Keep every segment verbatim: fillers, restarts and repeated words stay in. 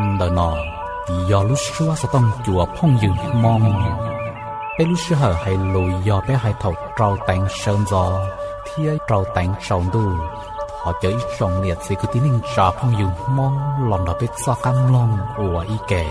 đời nọ do lúc xưa sẽ tông chùa phong dừng mong bé lúc xưa hay lùi do bé hay thầu trâu tạnh sơn gió thì trâu tạnh sầu đu họ chơi trồng liệt thì cứ tiếng trà phong dừng mong lòn đó bé sao cam long của y kẻ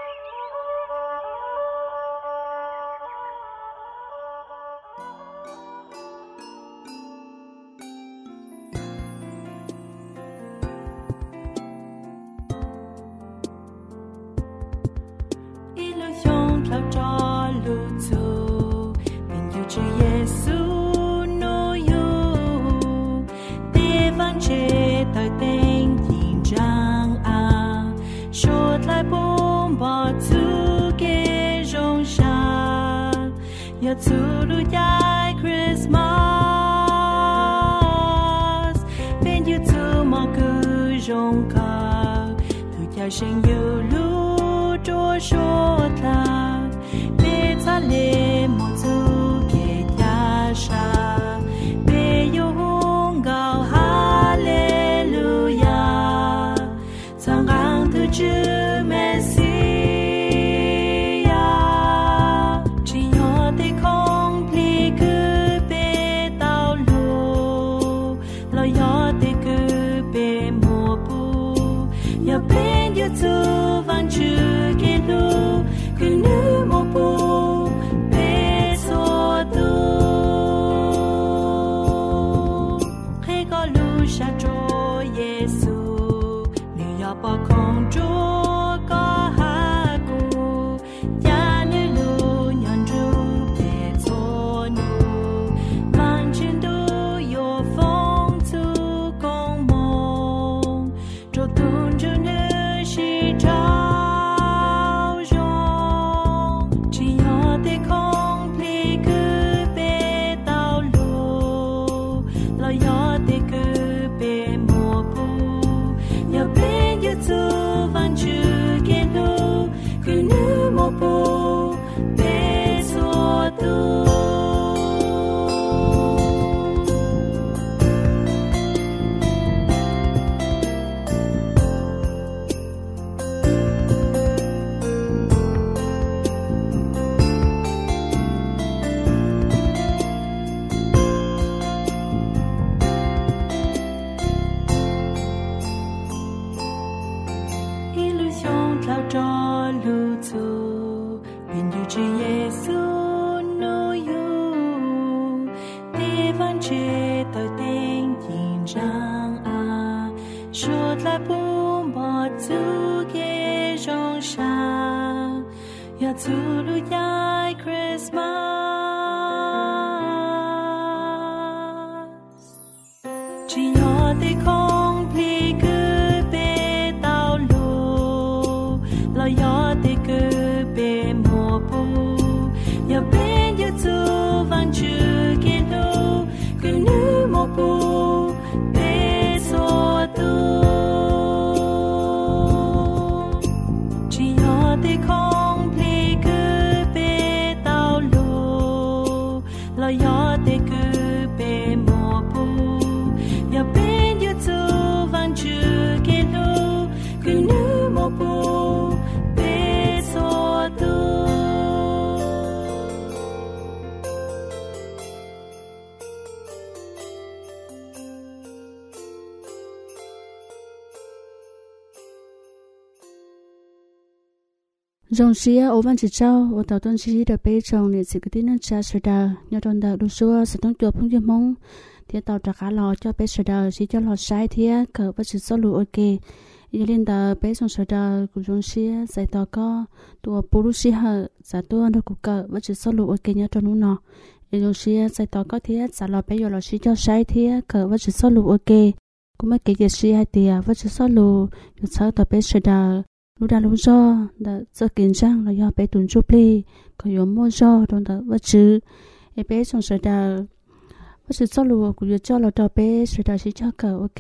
dòng xía ở văn chỉ trâu ở tàu tuần xí được bê trồng để xử cái tin năng trả sửa đờ nhờ trong đợt đua xua sẽ tông chuột phong dâm mông thì tàu trả cá lò cho bê sửa đờ chỉ cho lò sai thì cỡ vật sự số lụ ok giờ lên tàu bê dòng sửa đờ của dòng xía giải tàu có tua bù xí hở giải tua nó cũng cỡ vật sự số lụ ok nhờ trong núi nọ dòng xía giải tàu có thì giải lò bê giờ lò xí cho sai thì cỡ vật sự số lụ ok cũng mấy cái gì xí hai tiề vật sự số lụ được sáu tàu bê sửa đờ lúc đó lúc do đã rất kinh trang là do bé tuần chụp li có yếu mua do trong đó vật chứ em bé trong sở đào vật sự sau lùa của việc cho là cho bé sở đào sẽ cho cờ ok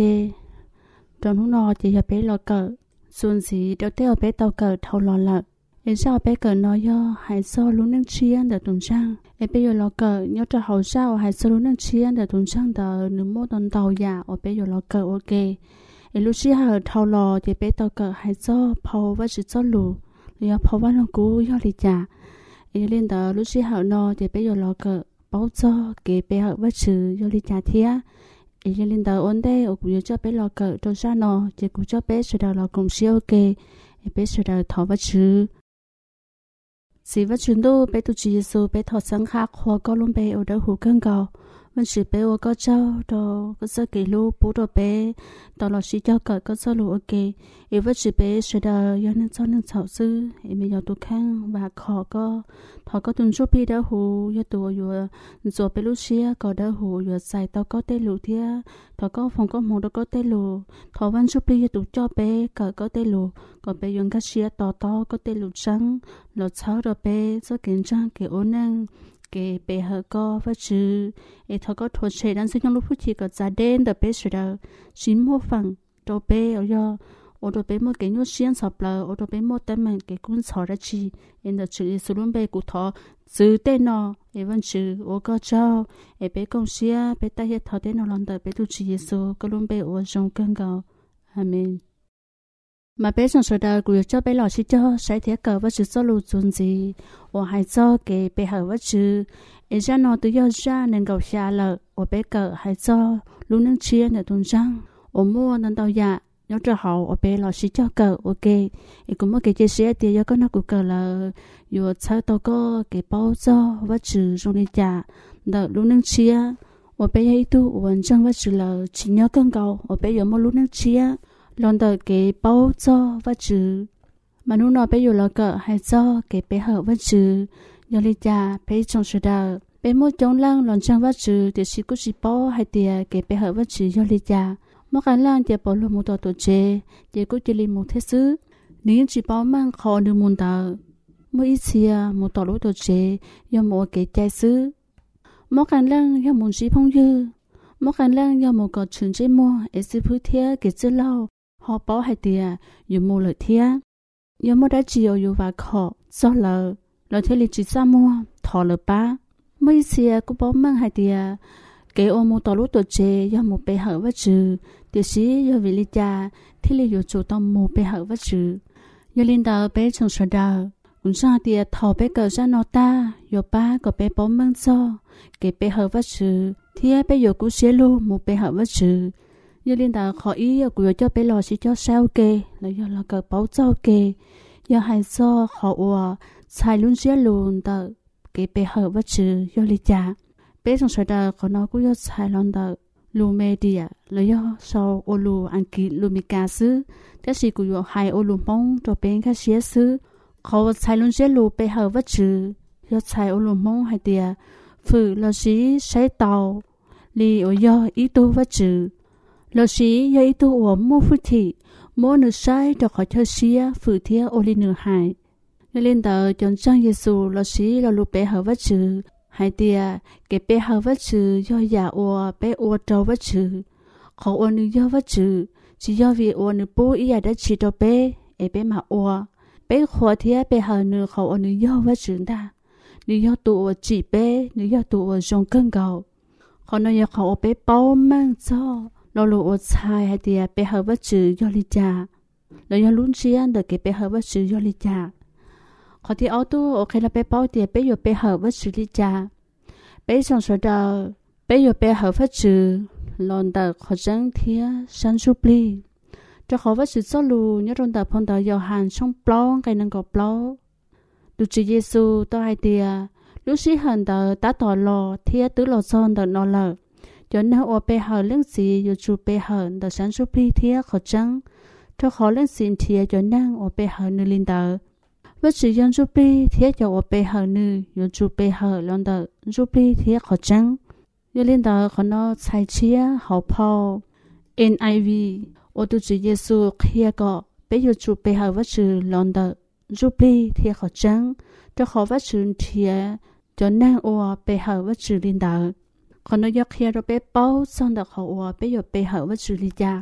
trong lúc nọ thì bé lo cờ xuân gì đầu tiên bé tàu cờ thâu lo lợn em sao bé cờ nói do hải sau lúc nâng chiên để tuần trang em bé lo cờ nhớ cho hậu sau hải sau lúc nâng chiên để tuần trang đờ nửa mô tuần tàu già ở bé lo cờ ok e lu si ha thao lo thì bé tao cỡ hai cho phao và chỉ cho lù rồi phao và nó cú do đi chả e lên đó lu si ha no thì bé giờ lo cỡ bao cho cái bé học và chữ do đi chả thía e lên đó ổn đây ở cũng cho bé lo cỡ trong sa no thì cũng cho bé sẽ đào lo cùng siêu ok e bé sẽ đào thọ và chữ chỉ vật chuyển đồ bé tu chỉ số bé thọ sáng khác hoặc có luôn bé ở đó hủ cân cầu vẫn chỉ bé ở có cháu đó có sơ kỷ lô bố đó bé đó là chỉ cho cỡ có sơ lô ok em vẫn chỉ bé sẽ đào do nên cho nên chảo sư em bây giờ tu khang và khó có thọ có tuần số pi đó hủ do tu vừa rồi bé lúc xưa có đó hủ vừa xài tao có tê lù thia thọ có phòng có mồm đó có tê lù thọ vẫn số pi tu cho bé cỡ có tê lù còn bé dùng cái xưa to to có tê lù trắng lọt cháu đó bé rất kiến trang kiểu ôn năng cái bé họ có vật chữ, ấy thọ có thuộc chế đang sinh trong lúc phút chỉ có giá đen đó bé sửa đầu, chín mua phẳng, đồ bé ở do, ở đồ bé mua cái nhốt xiên sập lờ, ở đồ bé mua tên mình cái cuốn sổ ra chi, em đó chữ số luôn bé cụ thọ, chữ tên nó, ấy vẫn chữ, ở có cháu, ấy bé công xia, bé ta hiện thọ tên nó lần đầu bé tu chỉ Giêsu, có luôn bé ở trong cơn gạo, amen. Mà bé trong số đó cũng cho bé lọ chỉ cho sai thiết cờ vật chữ số lụ chuẩn gì, hoặc hay cho cái bé hở vật chữ, em ra nó tự do ra nên cầu xa lợ, hoặc bé cờ hay cho luôn nâng chia để tuần trăng, hoặc mua nên tàu dạ, nhớ cho họ hoặc bé lọ chỉ cho cờ ok, em cũng muốn cái chia sẻ thì do có nó cũng cờ là, dù sao tao có cái bao cho vật chữ trong đi trả, đợi luôn nâng chia, hoặc bé ấy tu hoàn trang vật chữ là chỉ nhớ cơn cầu, hoặc bé giờ mua luôn nâng chia. Lần đầu cái bao cho vật chữ mà lúc nào bé dù lo cỡ hay cho cái bé hở vật chữ do lý cha bé trong sự đời bé mua chống lăng lần trang vật chữ thì chỉ có chỉ bao hay tiền cái bé hở vật chữ do lý cha mỗi cái lăng thì bảo luôn một tổ tổ chế thì cũng chỉ lấy một thế xứ nếu chỉ bao mang khó được một tờ mỗi ít xia một tổ lối tổ chế do một cái trái xứ mỗi cái lăng do một chỉ phong dư mỗi cái lăng do một cái trường chế mua để xử phứ thế cái chữ lâu họ bảo hay tiền dùng mua lợi thia dùng mua đã chiều dùng và khó do lợ lợi thế lịch chỉ ra mua thọ lợ ba mấy xia cũng bảo mang hay tiền cái ô mua tàu lúa tổ chế do một bé hở vật chữ điều sĩ do vì lý cha thì lý dùng chủ động một bé hở vật chữ do linh đạo bé trong sở đạo cũng ra tiền thọ bé cờ ra nó ta do ba có bé bảo mang cho cái bé hở vật chữ thì bé dùng cũng xé luôn một bé hở vật chữ do liên đạo khó ý của cho bé lò chỉ cho sao kê là do là cờ báo cho kê do hai do họ ủa xài luôn xé luôn tờ cái bé hở vật chữ do lý cha bé trong sở đạo có nó cũng do xài luôn tờ lu media là do sau ô lu anh kỳ lu mi cá sứ cái gì của do hai ô lu mông cho bé cái xé sứ họ xài luôn xé lu bé hở vật chữ do xài ô lu mông hay tiệt phử là sĩ xây tàu li ở do ý tu vật chữ lọ sĩ do ý tu ở mua phước thị mua nửa sai được khỏi chơi xía phử thía ô li nửa hại nên lên tờ chọn trang Giêsu lọ sĩ là lục bé hở vật chữ hai tia cái bé hở vật chữ do giả ô bé ô trâu vật chữ họ ô nửa do vật chữ chỉ do vì ô nửa bố ý đã chỉ cho bé ấy bé mà ô bé khó thía bé hở nửa họ ô nửa do vật chữ ta nửa do tụ chỉ bé nửa do tụ trong cơn gạo họ nói họ bé bao mang cho lo lo sai hay thì bé hở vật chữ do lý cha là do luôn xuyên được cái bé hở vật chữ do lý cha họ thì ô tô ok là bé bao thì bé giờ bé hở vật chữ lý cha bé trong số đó bé giờ bé hở vật chữ lon được họ chẳng thía san su pli cho họ vật chữ số lu nhớ trong tập phong tập giờ hàng trong plau cái năng có plau được chữ Giêsu tôi hay thì lúc sĩ hận tờ đã tỏ lò thía tứ lò son tờ nó lờ cho nên họ bé hở lên gì rồi chú bé hở tờ sản xuất phi thía khó trắng cho họ lên xin thía cho nên họ bé hở nơi linh tờ với sự dân giúp phi thía cho họ bé hở nơi rồi chú bé hở lên tờ giúp phi thía khó trắng rồi linh tờ họ nó sai chia họ phao en i vê ô tô chữ Giêsu kia có bé rồi chú bé hở với sự lên tờ giúp phi thía khó trắng cho họ với sự thía cho nên họ bé hở với sự linh tờ còn nó giấc kia rồi bé bao xong được họ bé rồi bé hở với xử lý cha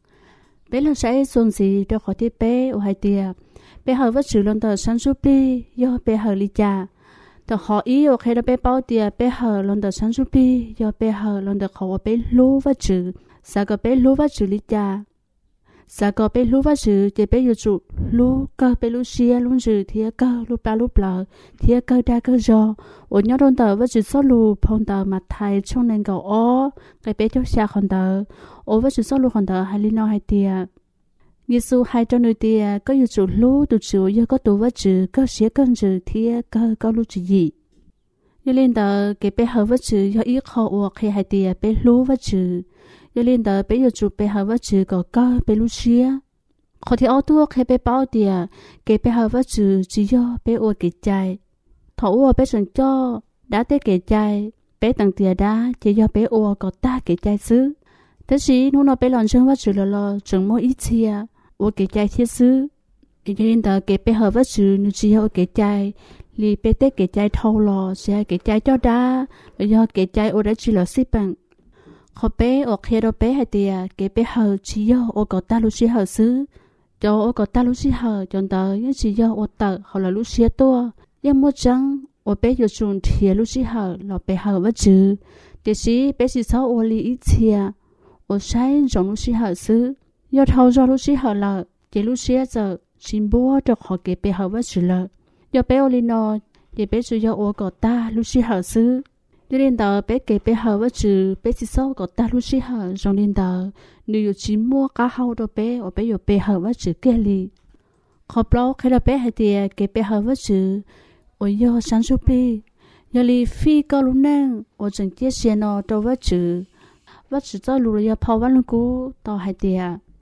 bé là sẽ xuân gì cho họ thì bé ở hai tia bé hở với xử lần tờ sản xuất đi do bé hở lý cha tờ họ ý ở khi đó bé bao tia bé hở lần tờ sản xuất đi do bé hở lần tờ họ bé lú với xử sao cái bé lú với xử lý cha sa có bé lú vật sự chỉ bé yêu chủ lú cơ bé lú xia lú sự thì cơ lú ba lú bờ thì cơ đa cơ giò ở nhau đồn tờ vật sự số lú phong tờ mặt thay trong nền cầu ó cái bé cho xa còn tờ ở vật sự số lú còn tờ hai li no hai tia Giêsu hai trong nơi tia có yêu chủ lú tụ chủ do có tụ vật sự có xía cơn sự thì cơ có lú chỉ gì yêu lên tờ cái bé hở vật sự do ít khó ở khi hai tia bé lú vật sự yêu lên tờ bé yêu chủ bé hở vật sự có cơ bé lú xía khó thì ở tua khi bé bao tia cái bé hở vật sự chỉ do bé ở cái trái thấu ở bé sẵn cho đã tới cái trái bé tặng tia đã chỉ do bé ở có ta cái trái xứ thế gì nó nó bé làm chân vật sự là là chẳng mỗi ít chia ở cái trái thiết xứ yêu lên tờ cái bé hở vật sự nó chỉ ở cái trái li bé tới cái trái thâu lò sẽ cái trái cho đá do cái trái ở đó chỉ là xí bằng họ bé ở kia đó bé hay tia cái bé hờ chỉ do ở có ta lúc xí hờ xứ cho ở có ta lúc xí hờ chọn tờ những chỉ do ở tờ họ là lúc xí to nhưng một trắng ở bé giờ chuẩn thì lúc xí hờ là bé hờ vật chữ để xí bé xí sáu ở li ít chia ở sai trong lúc xí hờ xứ do thâu do lúc xí hờ là chỉ lúc xí giờ xin bố được họ cái bé hờ vật chữ là do bé ở li nó để bé chỉ do ở có ta lúc xí hờ xứ cho nên tờ bé kể bé hờ với chữ bé chỉ sau có ta lúc xí hờ trong nên tờ nếu chỉ mua cá hậu đồ bé ở bé有bé hờ với chữ kia li khó bao khi là bé hay thì kể bé hờ với chữ ở do sản xuất đi giờ li phi cao lúc nang ở trên chiếc xe nó đồ với chữ với chữ cho lúc là phao văn cũ tao hay thì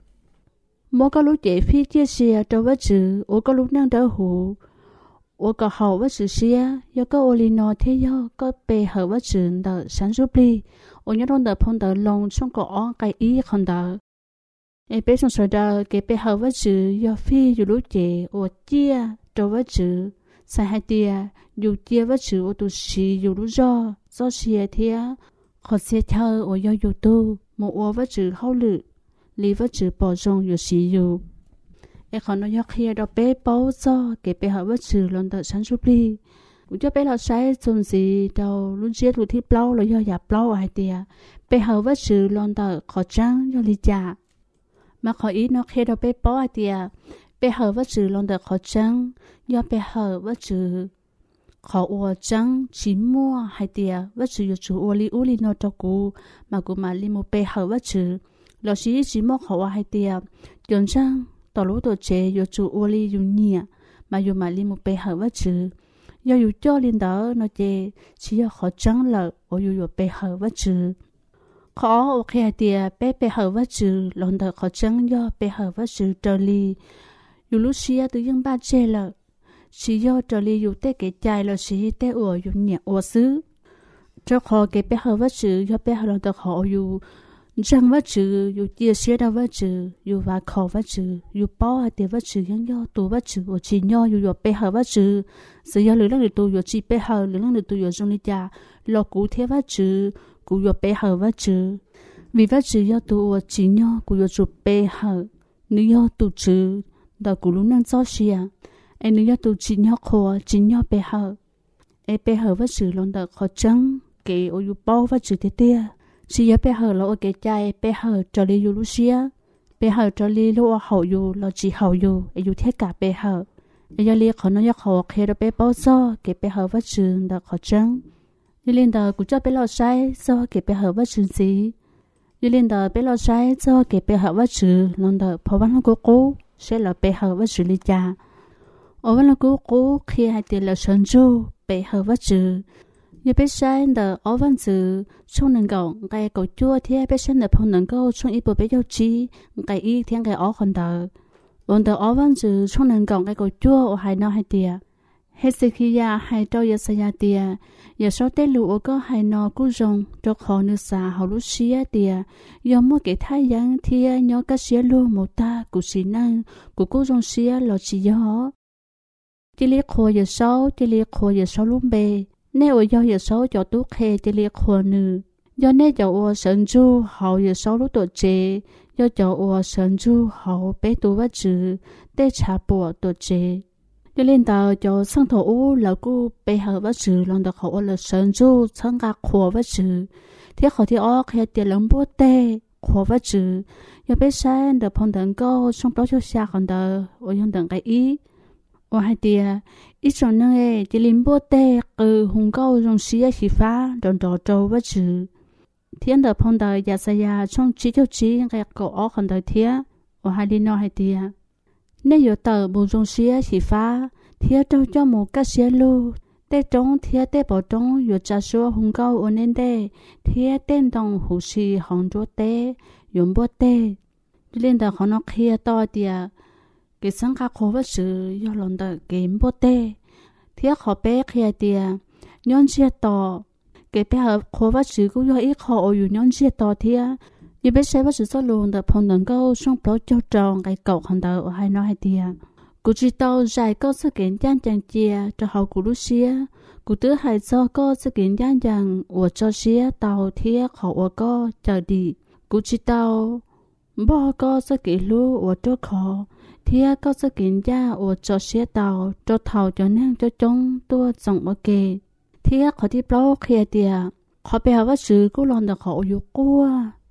mua cao lúc chạy phi chiếc xe đồ với chữ ở cao lúc nang đỡ hủ我个好物事是啊，有个我里诺天有个背后物事的sản xuất đi，我nhớ trong đời phong đời long trong cổ cái ý không đời，诶，别从说到个背后物事要飞有路节，我接做物事，晒下啲有接物事我都是有路咗，做事天，學些頭我要有到，冇我物事好了，你物事保重有時有。ai còn nói khi đó bé bao giờ cái bé học vật sự lần đầu sản xuất đi, cũng cho bé là sai trong gì đâu luôn chết luôn thích bao là do giả bao ai tiệt, bé học vật sự lần đầu khó trăng do lý trả, mà khó ý nó khi đó bé bao ai tiệt, bé học vật sự lần đầu khó trăng do bé học vật sự khó ua trăng chỉ mua hai tiệt vật sự chủ ua li ua li nó cho cụ mà cụ mà li một bé học vật sự, là chỉ chỉ mua khó hai tiệt, chọn trăng tao lúc tôi chơi yo chủ ô li yo nhẹ mà yo mà li một bé hở vật chữ yo yo cho lên đó nó chơi chỉ yo khó trắng lợ ở yo yo bé hở vật chữ khó ok thì bé bé hở vật chữ lần đầu khó trắng yo bé hở vật chữ trở li yo lúc xưa tự nhiên ba chơi lợ chỉ yo trở li yo té cái chai là chỉ té ở yo nhẹ ở xứ cho khó cái bé hở vật chữ yo bé hở lần đầu khó yo rằng vật chữ yêu chia sẻ đâu vật chữ yêu và khẩu vật chữ yêu bao hay tiền vật chữ yang yo tu vật chữ ở chỉ nhau yêu yo bé hở vật chữ sự yêu lưỡng lưỡng tu yêu chỉ bé hở lưỡng lưỡng tu yêu trong đi cha lo cụ thể vật chữ cụ yêu bé hở vật chữ vì vật chữ yêu tu ở chỉ nhau cụ yêu chụp bé hở nếu yo tu chữ đó cụ lúc năng cho xia em nếu yo tu chỉ nhau khổ chỉ nhau bé hở em bé hở vật chữ luôn đó khó trắng cái yêu bao vật chữ thế tia chỉ bé hở là cái trái bé hở cho li yêu lucia bé hở cho li lo hậu yêu lo chỉ hậu yêu yêu thiết cả bé hở yêu li khó nói khó khi đó bé bao giờ cái bé hở vật trường đã khó trắng yêu liên đời cũng cho bé lo sai do cái bé hở vật trường gì yêu liên đời bé lo sai do cái bé hở vật trường lần đời phổ văn của cô sẽ là bé hở vật trường li cha ở văn của cô khi hai tiền là sơn du bé hở vật trường như bé sai đờ ở văn字trong能够cái cầu chua thì bé sai đờ phong 能够 trong ít bộ bé giao trí cái ý thiên cái ở còn đờ còn đờ ở văn字 trong 能够 cái cầu chua ở hai nó hai tia hết sự khi ya hai trâu ya saya tia ya sau tết lũ có hai nó cú rong cho họ nước xa họ lũ xía tia do mỗi cái thái giang thì nhớ cái xía luôn một ta cụ xí năng cụ cú rong xía lo chỉ gió chỉ liệt khô ya sau chỉ liệt khô ya sau luôn bề nếu do giờ số cho tốt hè chỉ liệt khuôn nữ do nếu cho ô sơn du hậu giờ số lúc tuổi trẻ do cho ô sơn du hậu bé tu vật chữ để trả bộ tuổi trẻ cho nên tàu cho sang thổ u là cô bé hở vật chữ lần đầu hậu là sơn du sang cả khổ vật chữ thế họ thì ô khi tiền lắm bố tê khó vật chữ giờ bé sai được phong tấn câu trong đó cho xa còn đờ ở trong tầng cái ý ở hai tia ít trong năng ấy chỉ lim bố tê từ hùng câu trong xía xí phá trong đó trâu vật chữ thiên được phong đời giả xây ya trong chỉ cho chỉ cái cổ ở còn đời thiên ở hai đi nói hai tia nếu有tờ bộ trong xía xí phá thiên trâu cho một cái xía lu tê trống thiên tê bảo trống有trả số hùng câu ở nên đây thiên tên đồng hữu sĩ hồng chúa tê dùng bố tê lên đó họ nó kia to tia cái sáng các khó vật sự do lòng đời kiếm bố tê thiết họ bé kia tia nhon chia to cái bé hợp khó vật sự cũng do ít họ ở nhon chia to thia như bé sẽ vật sự số luôn được phong đẳng câu xong đó cho tròn cái cậu hàng đầu ở hai nói hai tia cụ chỉ tao dài câu sự kiện gian chẳng chia cho họ cụ lúc xía cụ tứ hai cho câu sự kiện gian chẳng ở cho xía tàu thiết họ ở câu chờ đi cụ chỉ tao bỏ câu sự kiện lu ở chỗ khó thiết câu sự kiện gia ở cho xía tàu cho thầu cho nên cho chúng tôi sống ở kề thiết họ đi bao kia tia họ bé vật sự cũng làm được họอยู่qua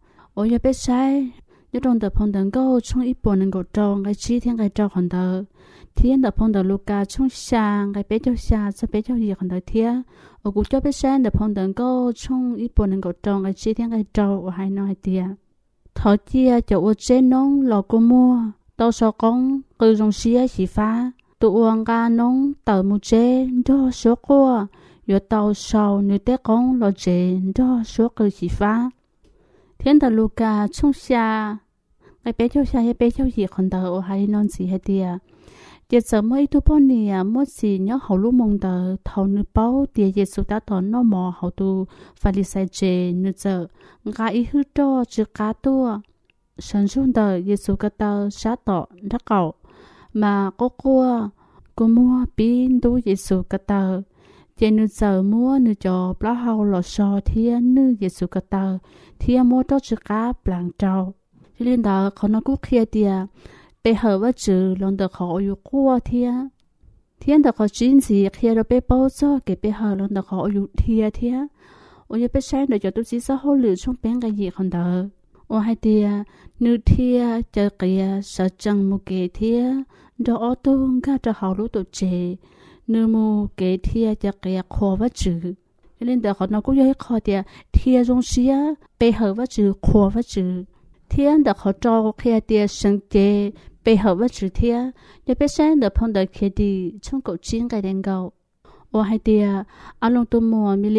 ở nhà bé sai nhớ trong tập phong đẳng câu trong ít buồn nên gột tròn cái chi thiên cái tròn hoàn đầu thiên tập phong đẳng Luca trong sang cái bé cho xa cho bé cho gì hoàn đầu thiên ở cụ cho bé sai tập phong đẳng câu trong ít buồn nên gột tròn cái chi thiên cái tròn ở hai nói tia thọ chia cho ở trên nông lò cô mua tao so con cứ trong xía xí phá tụ uang ga nông tờ mu chế cho số qua rồi tao sau nữ té con lò chế cho số cứ xí phá thiên tập Luca trong xa cái bé cho xa hay bé cho gì còn tờ ở hai non gì hay tia giờ sớm mới tu bón nè mất gì nhớ hậu lúc mong tờ thầu nữ bao tia giờ số đã tỏ nó mò hậu tu phải đi sai chế nữ giờ gà ý hư cho chứ cá tua sản xuất tờ giờ số cái tờ sát tỏ đắc cậu mà có cua cô mua pin tu giờ số cái tờ giờ nữ giờ mua nữ cho bao hậu lò xò thiên nữ giờ số cái tờ thiên mua cho chứ cá blang trâu cho nên đóเขาnó cũng kia tia bé hở vật chữ lòng được họอยู่qua thiên thiên được họ chính gì kia rồi bé bao cho cái bé hở lòng được họอยู่thiên thiên ôi giờ bé sáng được cho tôi chỉ sao hỗ lửa trong bên cái gì còn đỡ ôi hai tia nữ thiên chờ kia sợ chẳng một cái thiên đó ô tô cả cho họ lúc tụi trẻ nữ một cái thiên chờ kia khó vật chữ cho nên đó họ nó cũng giống khó tia thiên trong xía bé hở vật chữ khó vật chữ thiên được họ cho kia tia sinh chế bé hở vật chữ thiên giờ bé sáng được phong đời kia đi trong cổ chiến cái đèn gạo ô hai tia anh long tu mua milia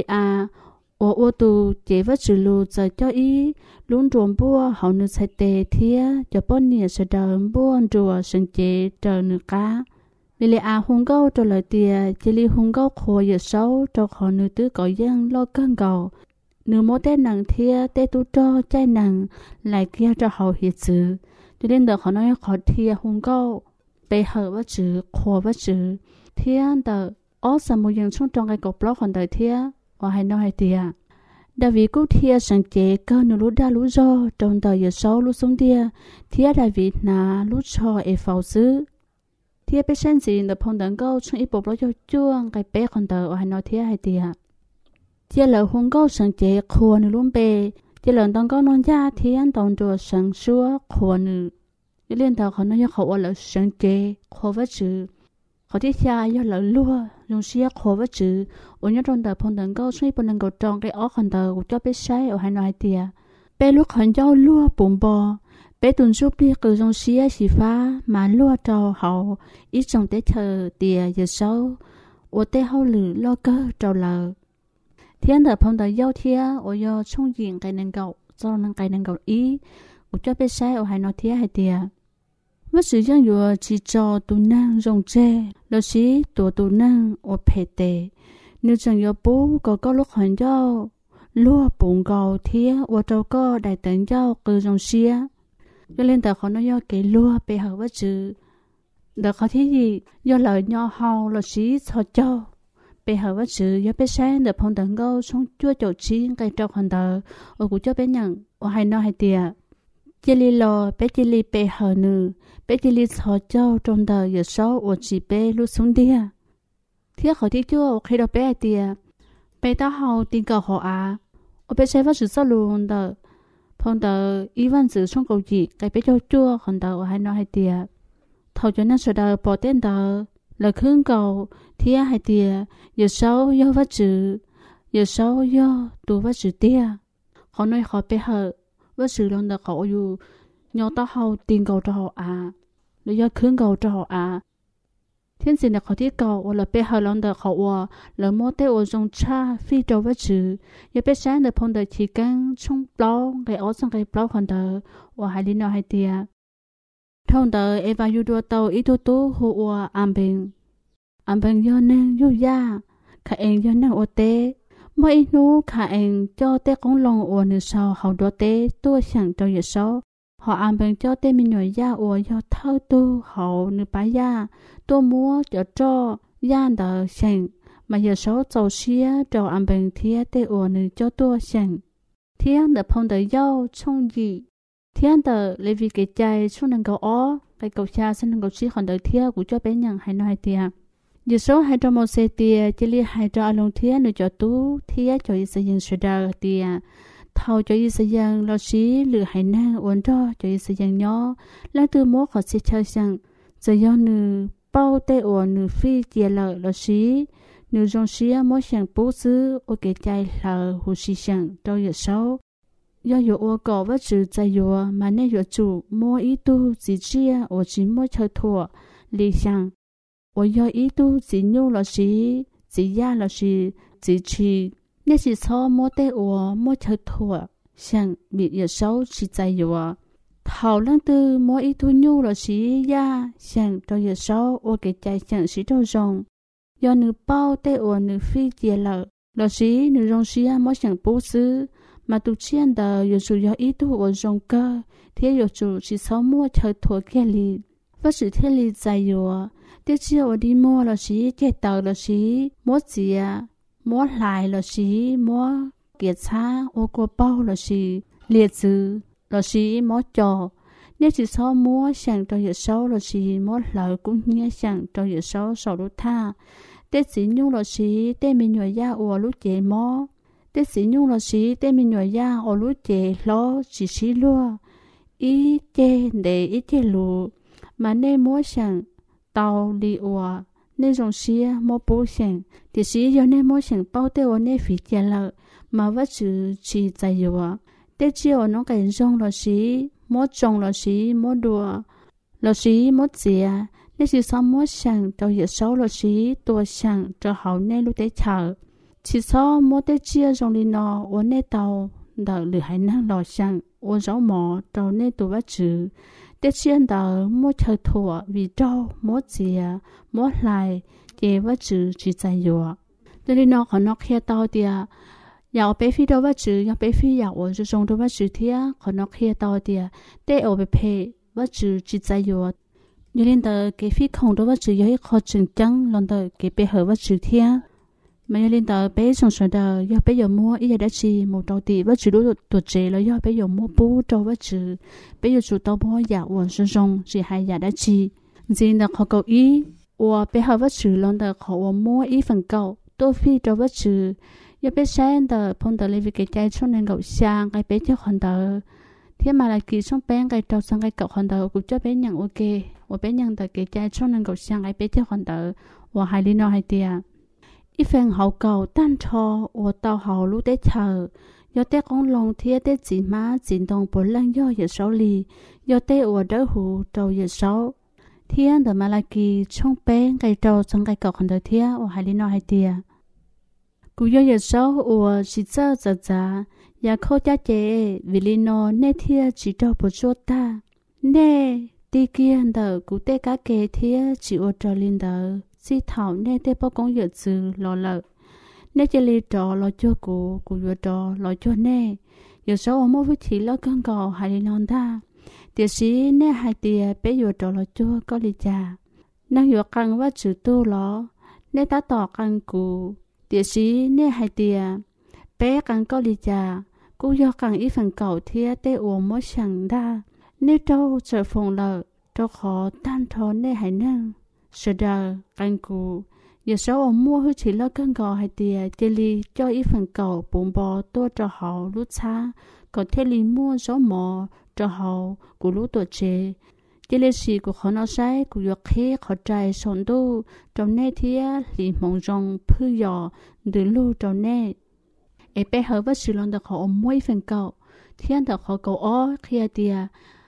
ô ô tu chế vật chữ lu giờ cho ý luôn trộm bùa họ nữ sai tệ thiên cho bọn nè sẽ đờm bùa rùa sinh chế chờ nữ cá milia hung gạo cho lời tia chỉ li hung gạo khô giờ xấu cho họ nữ tứ cõi dân lo cơn gạo nữ mô té nặng thia té tu cho chai nặng lại kia cho họ hiện sự cho nên được họ nói họ thia hung câu bé hở vật chữ khô vật chữ thia tờ ở sầm một dân trong trong cái cột block còn đời thia và hay nói hay thia đại vị cứu thia sáng chế cơ nữ lú đa lú do trong đời giờ sáu lú sống thia thia đại vị na lú cho e phao xứ thia bé sen gì được phong đẳng câu trong ít bộ block cho chuông cái bé còn đời và hay nói thia hay thia chỉ là hung câu sáng chế khô nữ luôn bề chỉ là tông câu non gia thì anh tông cho sáng suốt khô nữ liên thảo họ nói họ là sáng chế khô vật chữ họ tiếp theo do là lúa dùng xia khô vật chữ ở những trong đời phong tấn câu suy bồn câu tròn cái óc hoàn đời của cho bé sai ở hai nói tia bé lúc hắn giao lúa bùn bò bé tuần suốt đi cứ dùng xia xì phá mà lúa trâu hậu ít trong tế thờ tia giờ sau ở tế hậu lử lo cơ trâu lờ thiên đời phong đời giao thia ở do trong diện cái năng cầu do năng cái năng cầu ý của cho bé sai ở hai nói thia hai tia với sự dân dùa chỉ cho tụ năng rong tre là sĩ tụ tụ năng ở phê tệ nếu chẳng do bố có có lúc hành giao lúa bụng cầu thia ở trâu có đại tấn giao cứ rong xia cho nên ta khó nói do cái lúa bé hở với sự đã khó thế gì do lời nho hầu là sĩ cho cho bé hở với sự do bé sáng được phong tấn câu xong chua chậu chín cây trâu hành tờ ở của cho bé nhận ở hai nói hai tia chỉ li lo bé chỉ li bé hở nữ bé chỉ li cho cho trong đời giờ sau ở chỉ bé lúc xuống dia thiết họ thiết chưa khi đó bé tia bé ta hầu tin cầu họ à ở bé sẽ phát sự sao luôn đó phong tờ ý văn dự trong cầu gì cái bé cho chua còn tờ hay nói hay tiệt thầu cho nên sợ tờ bỏ tên tờ là khương cầu thì hay tiệt giờ sau do vắt chữ giờ sau do tu vắt chữ tiệt họ nói họ bé hở vắt chữ lòng tờ họอยู่nhau tao hậu tiền cầu cho họ à rồi do khương cầu cho họ à thiên sinh là họ thiết cầu hoặc là bé hở lòng tờ họ và là mua tế ở trong cha phi trâu vắt chữ giờ bé sáng được phong tờ chỉ cần trong bao cái áo sang cái bao còn tờ và hai linh nói hai tiệt thông tờ eva yu đua tàu ít tố tố hồ và am bình am bình do nên yu ya cả anh do nên ô tế mỗi nú cả anh cho tế công lòng ô nửa sau hậu đua tế tôi想cho giờ sau họ am bình cho tế mình nhồi ya ô do thâu tu hậu nửa bá ya tôi mua cho cho ya đờ sành mà giờ sau giàu xía cho am bình thía tế ô nửa cho tôi sành thiên đờ phong tờ yêu trong gì thiên tờ lấy vì cái trái xuống nâng cầu ó cái cầu xa sang nâng cầu xí còn đợi thiên của cho bé nhận hay nói tiền giờ số hai trăm một xe tiền chỉ li hai trăm along thiên nữa cho tú thiên cho ý xây dựng sửa đời tiền thầu cho ý xây dựng lo xí lừa hay năng uốn cho cho ý xây dựng nhỏ lấy từ mốt họ sẽ chơi sang giờ do nữ bao tê uốn nữ phi chia lợi lo xí nữ trong xí mỗi sang bố xứ ở cái trái là hồ xí sang cho giờ số do有我搞不只在有嘛那有主摸一度自己啊我只摸车托理想我要一度只牛了是只鸭了是只吃那是错摸的我摸车托想别有手是在有啊头两tư摸一度牛了是鸭想到有手我给在想是周中要你包的我你飞接了了是你用是啊摸想不是mà tu chiên đờ yêu chủ do ý tu ở trong cơ thế yêu chủ chỉ sáu mua chơi thua kia li và sự thế li dài yêu thế chỉ ở đi mua là chỉ chơi tàu là chỉ mua gì à mua lại là chỉ mua kia xa ô cô bao là chỉ liệt dư là chỉ mua trò nếu chỉ sáu mua sang cho yêu sáu là chỉ mua lại cũng nhớ sang cho yêu sáu sáu lúc tha thế chỉ nhung là chỉ thế mình nhồi ra ở lúc chơi mua tế sĩ nhung là sĩ tế mình nhồi ya ở lúa chè lo chỉ sĩ lúa ý chè để ý chè lúa mà nên mua sẵn tàu đi ua nên dùng sĩ mua bố sẵn thì sĩ do nên mua sẵn bao tế ở nên phí chè lợ mà vắt chữ chỉ tại ua tế chỉ ở nó cái dùng là sĩ mua trồng là sĩ mua đùa là sĩ mua chè nên sĩ sao mua sẵn tàu giờ sáu là sĩ tua sẵn cho hậu nên lúc tế chờ chỉ sau mỗi tế chia trong đi nọ ở nơi tàu đợi lửa hải năng lò sang ở rau mỏ tàu nơi tụ vắt chữ tế chia đợi mỗi chơi thua vì trâu mỗi chìa mỗi lại chè vắt chữ chỉ tại dừa cho nên nó còn nó kia tàu tiệt dạo bé phi đâu vắt chữ dạo bé phi dạo ở trong đâu vắt chữ thiệt còn nó kia tàu tiệt tế ở bên phe vắt chữ chỉ tại dừa cho nên đợi cái phi không đâu vắt chữ dưới khó chừng trắng lần đợi cái bé hở vắt chữ thiệt mà lên tờ bé trong sợi đờ do bé giờ mua ý đã chi một đầu tỷ với chữ đối tuổi trẻ là do bé giờ mua bố trâu với chữ bé giờ chủ tàu mua giả uổng sử dụng chỉ hai giả đã chi riêng là họ cầu ý và bé họ với chữ lần tờ họ mua ý phần cầu tôi phi trâu với chữ do bé sáng tờ phong tờ lấy việc cái trái trong nên cầu sang cái bé cho hoàn tờ thế mà là kỳ trong bé cái trâu sang cái cầu hoàn tờ cũng cho bé nhận ok và bé nhận tờ cái trái trong nên cầu sang cái bé cho hoàn tờ và hai lý nó hai tia ít phần hậu cầu tan cho ở tàu hậu lúc để chờ do té con lòng thiê té chỉ má chỉ đồng bốn lần do giờ sáu lì do té ở đỡ hủ trâu giờ sáu thiên đờ mà là kỳ trong bé cái trâu trong cái cầu còn đỡ thiê ở hai lý nó hai tia cú do giờ sáu ở chỉ giờ giờ giờ giờ khâu cha chế vì lý nó nê thiê chỉ trâu một chỗ ta nê đi kia đờ cú té cá kê thiê chỉ ở trâu linh đờ si thảo nè tế bao công việc sự lo lợ nè chỉ li trò lo cho cụ cụ vừa trò lo cho nè giờ sau ở mỗi vị trí lo cơn gò hay đi non ta tiệt sĩ nè hai tiệt bé vừa trò lo cho có li trà năng vừa căng vắt chữ tu lo nè ta tỏ căng cụ tiệt sĩ nè hai tiệt bé căng có li trà cụ do căng ít phần cầu thiê tế uổng mỗi chẳng đa nè trâu sợ phòng lợ trâu khó tan thọ nè hay năng sợ đờ căng cụ giờ sau ông mua hơi chỉ lo cơn gò hay tiệt chỉ li cho ít phần cầu bụng bò tua cho họ lút xa có thể li mua số mò cho hậu của lũ tuổi trẻ chỉ lệ sĩ của họ nó sai của giọt khí họ trai sống đô trong nét thía li mong rong phư dò từ lũ trong nét ấy bé hở với sự lòng đặc họ mỗi phần cầu thiên đặc họ cầu ó kia tia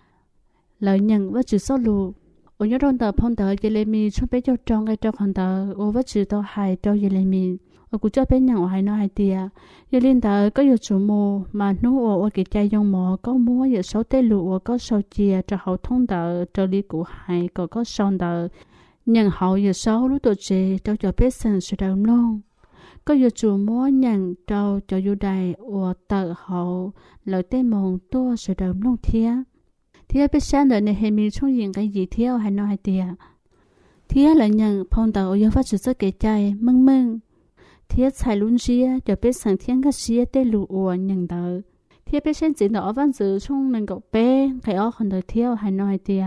lợi nhận với sự số lũ ở nhớ trong tờ phong tờ chỉ lệ mi cho bé cho trong cái trong hàng tờ ở với sự tờ hài cho chỉ lệ mi ở cụ cho bé nhận ở hai nó hai tia giờ lên tờ có nhiều chủ mô mà nô ở cái chai dòng mò có mua giờ sáu tê lụa có sau chia cho hậu thông tờ cho lý cụ hai có có son tờ nhận hậu giờ sáu lúc tuổi trẻ cho cho bé sần sự đầu non có nhiều chủ mô nhận cho cho du đại ở tờ hậu lợi tê mong tua sự đầu non thía thía bé sáng đợi này hệ mi trong diện cái gì thía hai nó hai tia thía là nhận phong tờ ở giờ phát sự cái chai mưng mưng thiết sai luôn xía cho biết sang thiên các xía tê lụ ủa nhận đỡ thiết biết sen chỉ đó văn字trong nền gọc bé cái ó không được theo hay nói tia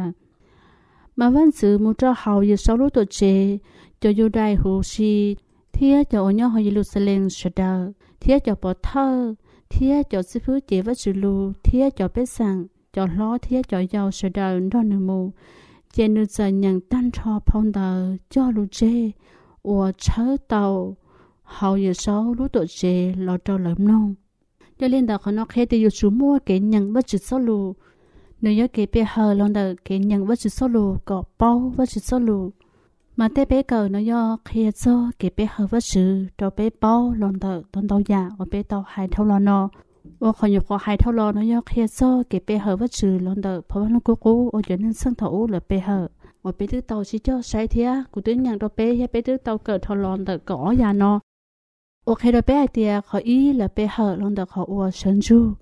mà văn字một trò hậu giờ sáu lúc tuổi trẻ cho du đại hồ si thiết cho ở nhau họ Jerusalem sờ đờ thiết cho bỏ thơ thiết cho sư phụ chỉ với sự lù thiết cho biết sang cho lo thiết cho giàu sờ đờ đó nửa mù trên nửa giờ nhận tan cho phong đờ cho lù chê ủa chớ tàu hậu giờ sau lúc tuổi trẻ lo cho lợm non cho nên đó họ nói khi thì dù mua cái nhận bất chợt số lù nếu như cái bé hờ lần đầu cái nhận bất chợt số lù có bao bất chợt số lù mà té bé cờ nó do khi cho cái bé hờ bất chợt cho bé bao lần đầu lần đầu già ở bé tàu hai thâu lò nó ở khỏi nhập khỏi hai thâu lò nó do khi cho cái bé hờ bất chợt lần đầu phở nó cố cố ở chỗ nên sân thấu là bé hờ ở bé thứ tàu chỉ cho sai thế của tuyến nhận cho bé hay bé thứ tàu cờ thâu lò đầu cỏ già nó ok rồi bé tia họ ý là bé hở luôn được họ ua sơn du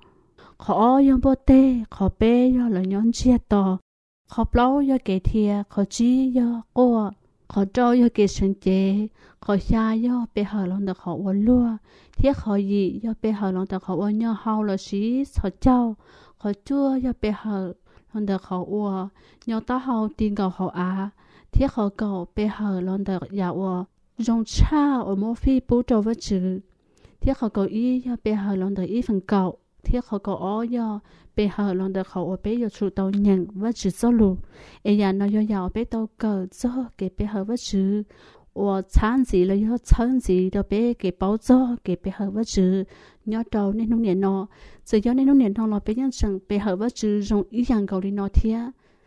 họ yong bố tê họ bé do là nhón chia to họ lâu do cái thia họ chi do cô họ trâu do cái sơn chế họ xa do bé hở luôn được họ ua lúa thiết họ gì do bé hở luôn được họ ua nhau hao là xí họ trâu họ chua do bé hở luôn được họ ua nhau ta hao tiền cầu họ à thiết họ cầu bé hở luôn được giả ua dùng cha ở mỗi phi bố trâu với chữ thiết họ cầu ý do bé hở lần đầu ý phần cầu thiết họ cầu ó do bé hở lần đầu họ ở bé do chủ tàu nhận với chữ số lù ấy nhà nó do giàu bé tàu cờ do cái bé hở với chữ ở chán gì là do chán gì do bé cái bao do cái bé hở với chữ nhớ trâu nên nông niệm nó giờ do nên nông niệm nó là bé nhân rằng bé hở với chữ dùng ý dạng cầu đi nó thiết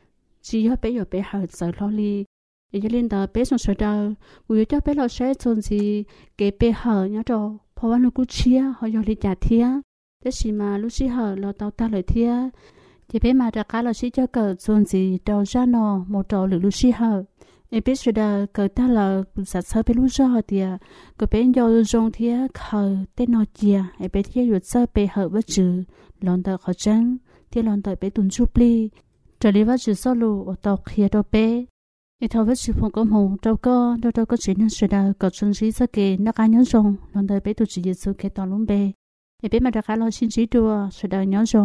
chỉ do bé do bé hở sợ lo li để cho lên đó bé xong sửa đầu, người cho bé lo sẽ chọn gì cái bé hở nhớ rồi,เพราะว่าลูกเชียเขาอยากลิจ่าเทียแต่สิมาลูกชีหเราเตาตาเลยเทียจะไปมาจากการเราชีจะเกิดส่วนสีเตาจานอโมโตหรือลูกชีเหเอพิสดาเกิดตาเราบุษเธอเป็นลูกชายเดียก็เป็นยอดจงเทียเขาเต้นนอเจียเอเปเทียหยุดเซอร์ไปเหอว่าจือหลอนเตอเขาจังที่หลอนเตอไปตุนชุบลีจะเรียกว่าจือโซลูเตาเคียโตเป้ไอ้ทว่าชื่อพงกหงเจ้าก็เราเจ้าก็จีนสุดาก็ชนสีสเกนักการย้อนทรงหลอนเตอไปตุจีเยซูเคตอนลุงเบไอ้เป็นมาจากการเราชินสีตัวสุดาย้อนทรง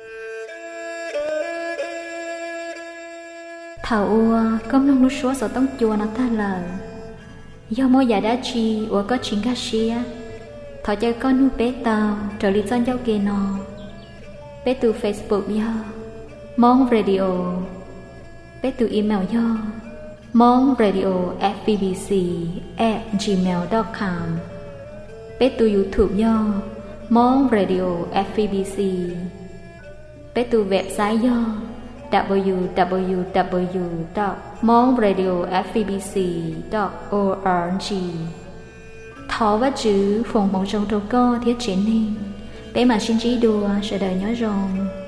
thảo công nông lúc số số tông chùa nó ta lờ do mỗi nhà đã chi và có chuyện cá xía thọ cho con nu bé tàu trở đi cho giao kia nó bé từ Facebook do mong radio bé từ email do mong radio at b b c at gmail dot com bé từ YouTube do mong radio at b b c bé từ website do w w w dot mong radio at b b c dot org thọ và chữ phòng mong trong trâu co thiết triển hình bé mà xin trí đùa sẽ đợi nhớ rồng